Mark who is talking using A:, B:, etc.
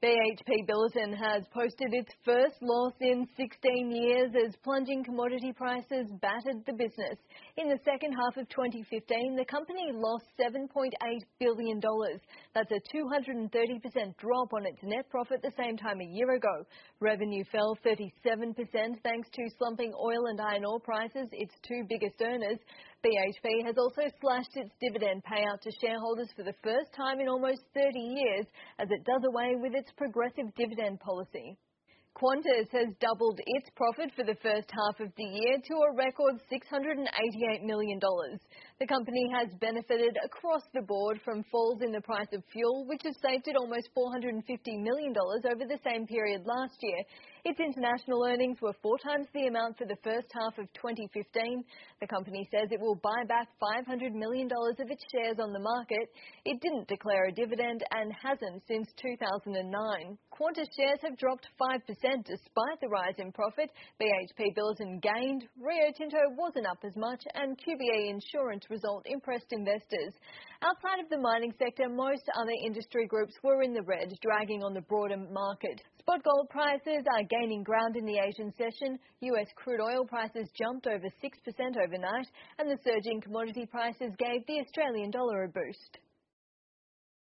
A: BHP Billiton has posted its first loss in 16 years as plunging commodity prices battered the business. In the second half of 2015, the company lost $7.8 billion. That's a 230% drop on its net profit the same time a year ago. Revenue fell 37% thanks to slumping oil and iron ore prices, its two biggest earners. BHP has also slashed its dividend payout to shareholders for the first time in almost 30 years as it does away with its progressive dividend policy. Qantas has doubled its profit for the first half of the year to a record $688 million. The company has benefited across the board from falls in the price of fuel, which has saved it almost $450 million over the same period last year. Its international earnings were 4 times the amount for the first half of 2015. The company says it will buy back $500 million of its shares on the market. It didn't declare a dividend and hasn't since 2009. Qantas shares have dropped 5% despite the rise in profit. BHP Billiton gained, Rio Tinto wasn't up as much, and QBE Insurance result impressed investors. Outside of the mining sector, most other industry groups were in the red, dragging on the broader market. Spot gold prices are gaining ground in the Asian session. US crude oil prices jumped over 6% overnight, and the surging commodity prices gave the Australian dollar a boost.